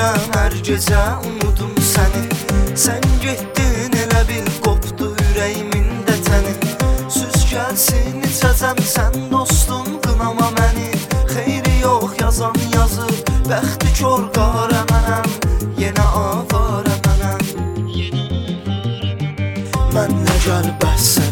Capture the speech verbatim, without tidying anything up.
düşünürəm hər gecə, unudum səni. Sən getdin, elə bil qopdu ürəyimin də təni. Süz gəlsin içəcəm, sən dostum qınama məni. Xeyri yox yazan yazır, bəxti kör qarə mənəm. Yenə avarə mənəm. Mənlə gəl bəs